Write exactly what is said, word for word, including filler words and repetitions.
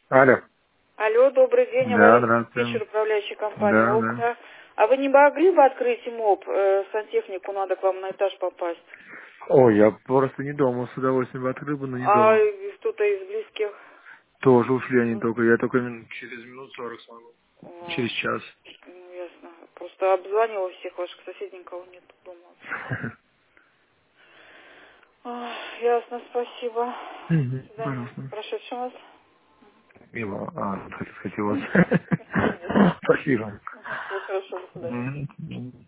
Алло. Алло, добрый день, Да, Аварийный здравствуйте. диспетчер, управляющей компании Да, да. «Окна». А вы не могли бы открыть МОП, э, сантехнику, надо к вам на этаж попасть? Ой, я просто не дома, с удовольствием бы открыл бы, но не А дома. кто-то из близких? Тоже ушли они Ну, только, я только мин- через минут сорок смогу. а, Через час. ну, ясно. Просто обзванивала всех ваших соседей, никого нет дома вообще. А, ясно, спасибо. До Мгм, свидания. пожалуйста. Прошедшим вас. Мило. А, хотел сказать у вас. Нет. Спасибо. Всего хорошего, до свидания. Мгм.